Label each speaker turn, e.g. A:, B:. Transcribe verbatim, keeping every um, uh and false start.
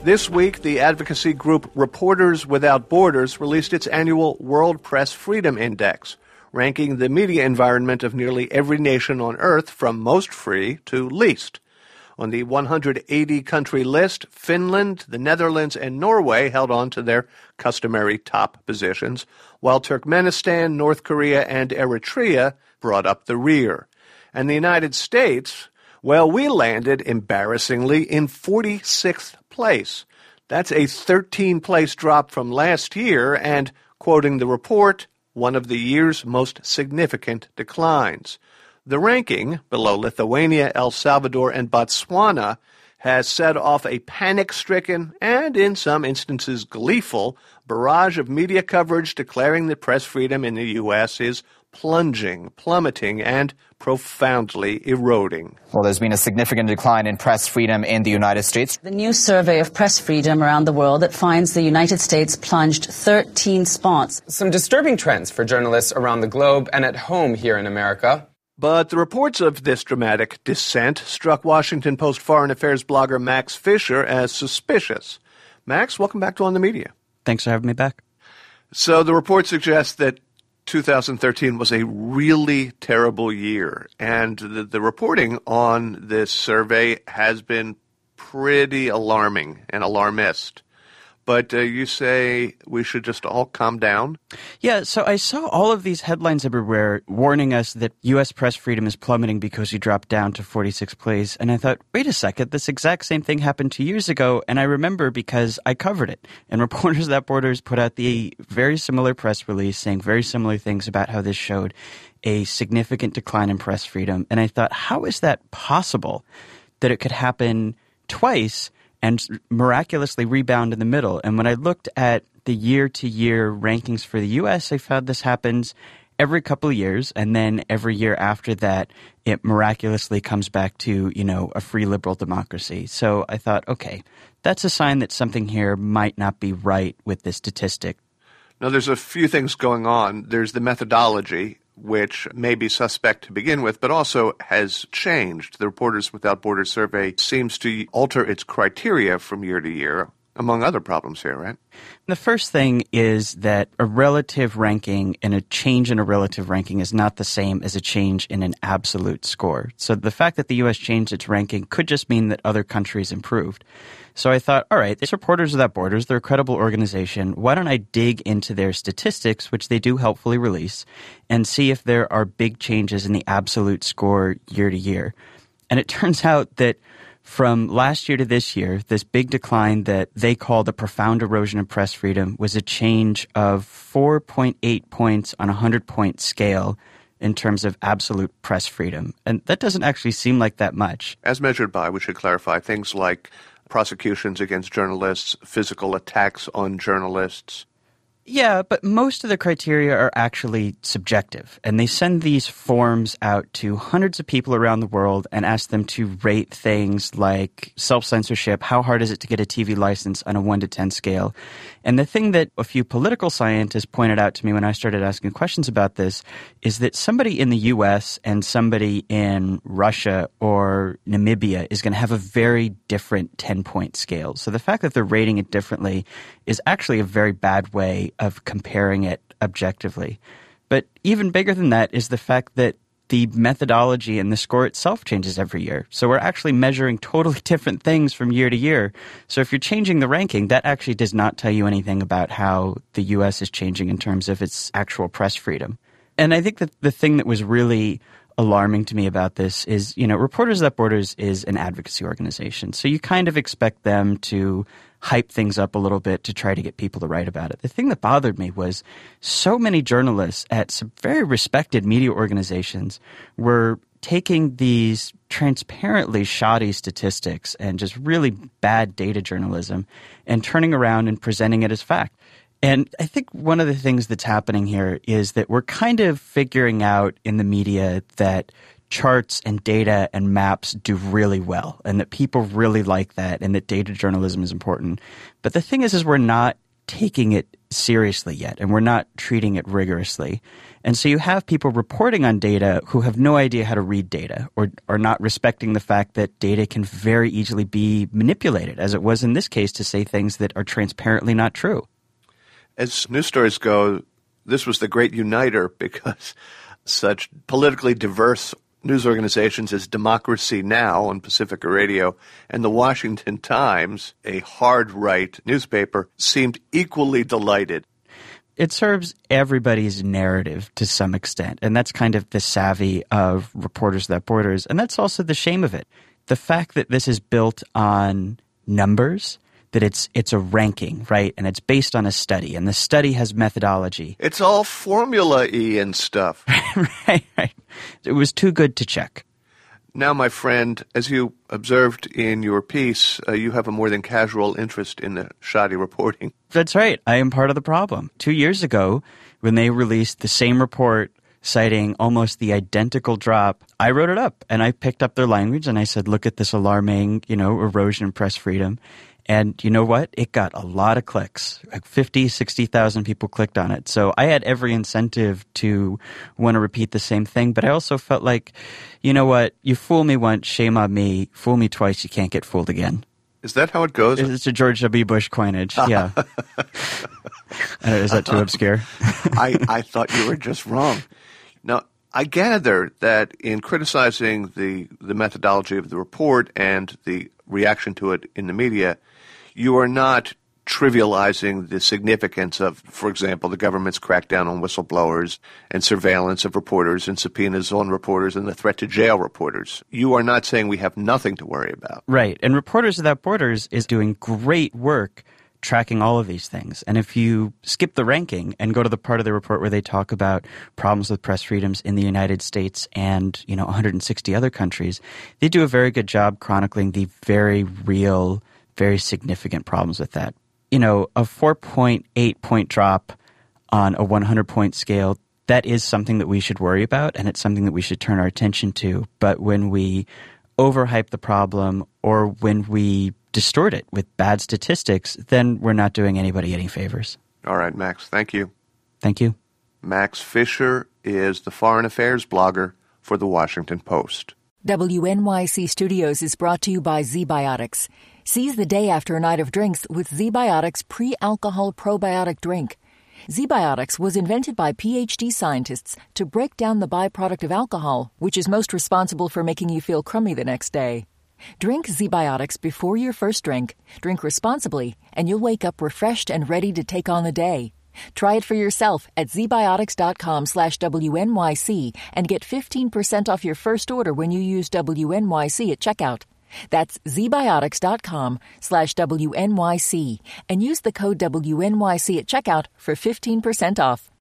A: This week, the advocacy group Reporters Without Borders released its annual World Press Freedom Index, ranking the media environment of nearly every nation on Earth from most free to least. On the one hundred eighty country list, Finland, the Netherlands, and Norway held on to their customary top positions, while Turkmenistan, North Korea, and Eritrea brought up the rear. And the United States, well, we landed embarrassingly in forty-sixth place. That's a thirteen-place drop from last year and, quoting the report, one of the year's most significant declines. The ranking, below Lithuania, El Salvador, and Botswana, has set off a panic-stricken and, in some instances, gleeful barrage of media coverage declaring that press freedom in the U S is plunging, plummeting, and profoundly eroding.
B: Well, there's been a significant decline in press freedom in the United States.
C: The new survey of press freedom around the world that finds the United States plunged thirteen spots.
D: Some disturbing trends for journalists around the globe and at home here in America.
A: But the reports of this dramatic descent struck Washington Post foreign affairs blogger Max Fisher as suspicious. Max, welcome back to On the Media.
E: Thanks for having me back.
A: So the report suggests that two thousand thirteen was a really terrible year, and the, the reporting on this survey has been pretty alarming and alarmist. But uh, you say we should just all calm down?
E: Yeah, so I saw all of these headlines everywhere warning us that U S press freedom is plummeting because we dropped down to forty-sixth place. And I thought, wait a second, this exact same thing happened two years ago. And I remember because I covered it. And Reporters Without Borders put out the very similar press release saying very similar things about how this showed a significant decline in press freedom. And I thought, how is that possible that it could happen twice and miraculously rebound in the middle? And when I looked at the year-to-year rankings for the U S, I found this happens every couple of years, and then every year after that, it miraculously comes back to, you know, a free liberal democracy. So I thought, okay, that's a sign that something here might not be right with this statistic.
A: Now, there's a few things going on. There's the methodology, which may be suspect to begin with, but also has changed. The Reporters Without Borders survey seems to alter its criteria from year to year, among other problems here, right?
E: The first thing is that a relative ranking and a change in a relative ranking is not the same as a change in an absolute score. So the fact that the U S changed its ranking could just mean that other countries improved. So I thought, all right, it's Reporters Without Borders. They're a credible organization. Why don't I dig into their statistics, which they do helpfully release, and see if there are big changes in the absolute score year to year. And it turns out that from last year to this year, this big decline that they call the profound erosion of press freedom was a change of four point eight points on a hundred-point scale in terms of absolute press freedom. And that doesn't actually seem like that much.
A: As measured by, we should clarify, things like prosecutions against journalists, physical attacks on journalists.
E: Yeah, but most of the criteria are actually subjective, and they send these forms out to hundreds of people around the world and ask them to rate things like self-censorship, how hard is it to get a T V license on a one to ten scale. And the thing that a few political scientists pointed out to me when I started asking questions about this is that somebody in the U S and somebody in Russia or Namibia is going to have a very different ten-point scale. So the fact that they're rating it differently is actually a very bad way of comparing it objectively. But even bigger than that is the fact that the methodology and the score itself changes every year. So we're actually measuring totally different things from year to year. So if you're changing the ranking, that actually does not tell you anything about how the U S is changing in terms of its actual press freedom. And I think that the thing that was really alarming to me about this is, you know, Reporters Without Borders is an advocacy organization. So you kind of expect them to hype things up a little bit to try to get people to write about it. The thing that bothered me was so many journalists at some very respected media organizations were taking these transparently shoddy statistics and just really bad data journalism and turning around and presenting it as fact. And I think one of the things that's happening here is that we're kind of figuring out in the media that charts and data and maps do really well and that people really like that and that data journalism is important. But the thing is, is we're not taking it seriously yet, and we're not treating it rigorously. And so you have people reporting on data who have no idea how to read data or are not respecting the fact that data can very easily be manipulated, as it was in this case, to say things that are transparently not true.
A: As news stories go, this was the great uniter because such politically diverse news organizations as Democracy Now! On Pacifica Radio and the Washington Times, a hard-right newspaper, seemed equally delighted.
E: It serves everybody's narrative to some extent, and that's kind of the savvy of Reporters Without Borders, and that's also the shame of it. The fact that this is built on numbers, that it's it's a ranking, right, and it's based on a study, and the study has methodology.
A: It's all formula-y and stuff.
E: right, right. It was too good to check.
A: Now, my friend, as you observed in your piece, uh, you have a more than casual interest in the shoddy reporting.
E: That's right. I am part of the problem. Two years ago, when they released the same report citing almost the identical drop, I wrote it up, and I picked up their language, and I said, look at this alarming, you know, erosion in press freedom. And you know what? It got a lot of clicks. Like fifty, sixty thousand people clicked on it. So I had every incentive to want to repeat the same thing. But I also felt like, you know what? You fool me once, shame on me. Fool me twice, you can't get fooled again.
A: Is that how it goes?
E: It's a George W. Bush coinage, yeah. Is that too obscure?
A: I, I thought you were just wrong. Now, I gather that in criticizing the, the methodology of the report and the reaction to it in the media, you are not trivializing the significance of, for example, the government's crackdown on whistleblowers and surveillance of reporters and subpoenas on reporters and the threat to jail reporters. You are not saying we have nothing to worry about.
E: Right. And Reporters Without Borders is doing great work tracking all of these things. And if you skip the ranking and go to the part of the report where they talk about problems with press freedoms in the United States and, you know, one hundred sixty other countries, they do a very good job chronicling the very real, very significant problems with that. You know, a four point eight point drop on a one hundred point scale, that is something that we should worry about, and it's something that we should turn our attention to. But when we overhype the problem or when we distort it with bad statistics, then we're not doing anybody any favors.
A: All right, Max, thank you.
E: Thank you.
A: Max Fisher is the foreign affairs blogger for The Washington Post.
F: W N Y C Studios is brought to you by ZBiotics. Seize the day after a night of drinks with ZBiotics pre-alcohol probiotic drink. ZBiotics was invented by P H D scientists to break down the byproduct of alcohol, which is most responsible for making you feel crummy the next day. Drink ZBiotics before your first drink, drink responsibly, and you'll wake up refreshed and ready to take on the day. Try it for yourself at zbiotics.com slash WNYC and get fifteen percent off your first order when you use W N Y C at checkout. That's zbiotics.com slash WNYC and use the code W N Y C at checkout for fifteen percent off.